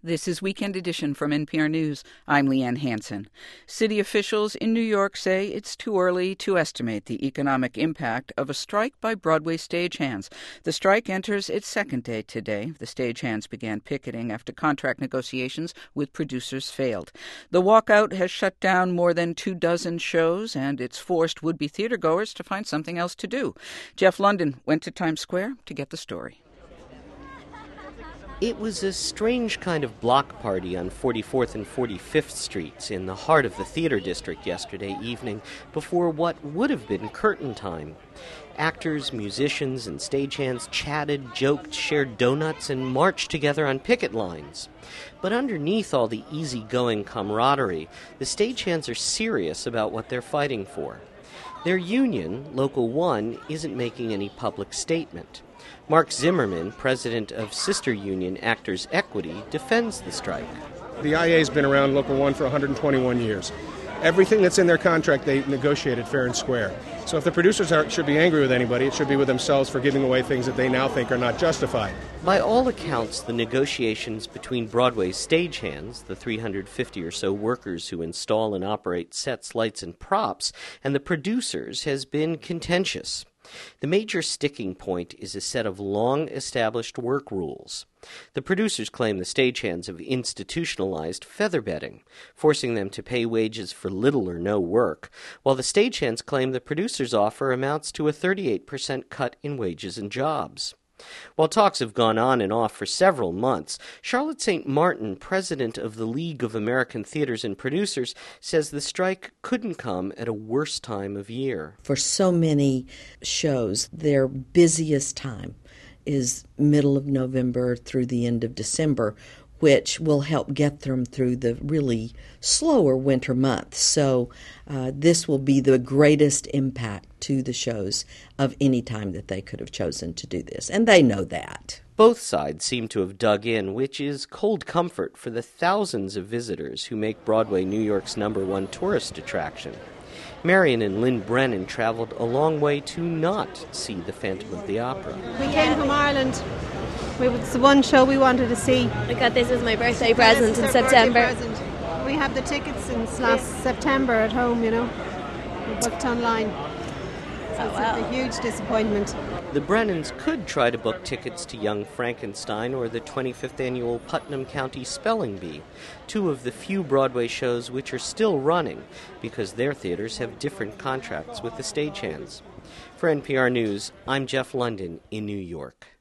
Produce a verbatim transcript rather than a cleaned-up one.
This is Weekend Edition from N P R News. I'm Leanne Hansen. City officials in New York say it's too early to estimate the economic impact of a strike by Broadway stagehands. The strike enters its second day today. The stagehands began picketing after contract negotiations with producers failed. The walkout has shut down more than two dozen shows, and it's forced would-be theatergoers to find something else to do. Jeff London went to Times Square to get the story. It was a strange kind of block party on forty-fourth and forty-fifth Streets in the heart of the theater district yesterday evening before what would have been curtain time. Actors, musicians, and stagehands chatted, joked, shared donuts, and marched together on picket lines. But underneath all the easygoing camaraderie, the stagehands are serious about what they're fighting for. Their union, Local One, isn't making any public statement. Mark Zimmerman, president of Sister Union Actors Equity, defends the strike. The I A has been around Local One for one hundred twenty-one years. Everything that's in their contract, they negotiated fair and square. So if the producers aren't, should be angry with anybody, it should be with themselves for giving away things that they now think are not justified. By all accounts, the negotiations between Broadway's stagehands, the three hundred fifty or so workers who install and operate sets, lights, and props, and the producers has been contentious. The major sticking point is a set of long-established work rules. The producers claim the stagehands have institutionalized featherbedding, forcing them to pay wages for little or no work, while the stagehands claim the producers' offer amounts to a thirty-eight percent cut in wages and jobs. While talks have gone on and off for several months, Charlotte Saint Martin, president of the League of American Theaters and Producers, says the strike couldn't come at a worse time of year. For so many shows, their busiest time is middle of November through the end of December, which will help get them through the really slower winter months. So uh, this will be the greatest impact to the shows of any time that they could have chosen to do this, and they know that. Both sides seem to have dug in, which is cold comfort for the thousands of visitors who make Broadway New York's number one tourist attraction. Marion and Lynn Brennan traveled a long way to not see the Phantom of the Opera. We came from Ireland. It's the one show we wanted to see. I got this as my birthday present in September. Present. We have the tickets since last September at home, you know. We booked online. So it's wow. a huge disappointment. The Brennans could try to book tickets to Young Frankenstein or the twenty-fifth annual Putnam County Spelling Bee, two of the few Broadway shows which are still running because their theaters have different contracts with the stagehands. For N P R News, I'm Jeff London in New York.